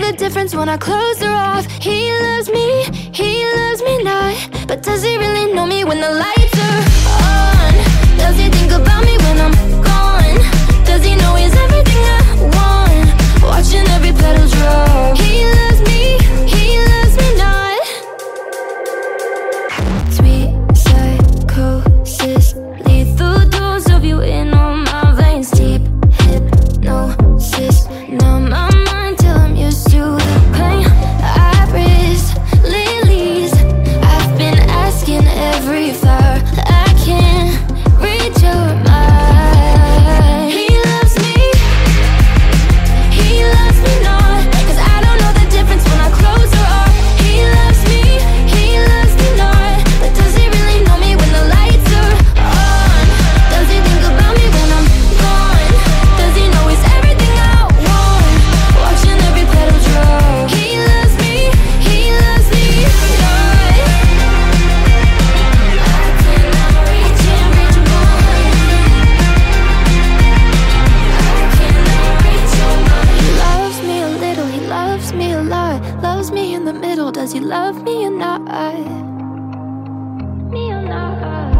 the difference when our clothes are off. He loves me not. But does he really know me when the lights are on? Does he think about me when I'm gone? Does he know he's everything I want? Watching every petal drop. He loves me not. Sweet psychosis, lethal dose of you in all my veins. Deep hypnosis, numb my mind till I'm used to the pain. Iris lilies, I've been asking every flower. I can't read your mind. He loves me not. 'Cause I don't know the difference when our clothes are off. He loves me not. But does he really know me when the lights are on? Does he think about me when I'm gone? Does he know he's everything I want? Watching every petal drop. He loves me not. I cannot reach him, reach him on. I cannot reach your mind. He loves me a little, he loves me a lot. Loves me in the middle, does he love me or not? Me or not?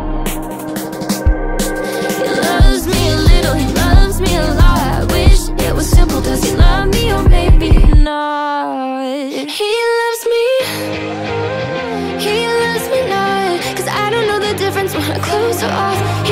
He loves me a little, he loves me a lot. I wish it was simple, does he love me or maybe not? He loves me not. 'Cause I don't know the difference when my clothes are off.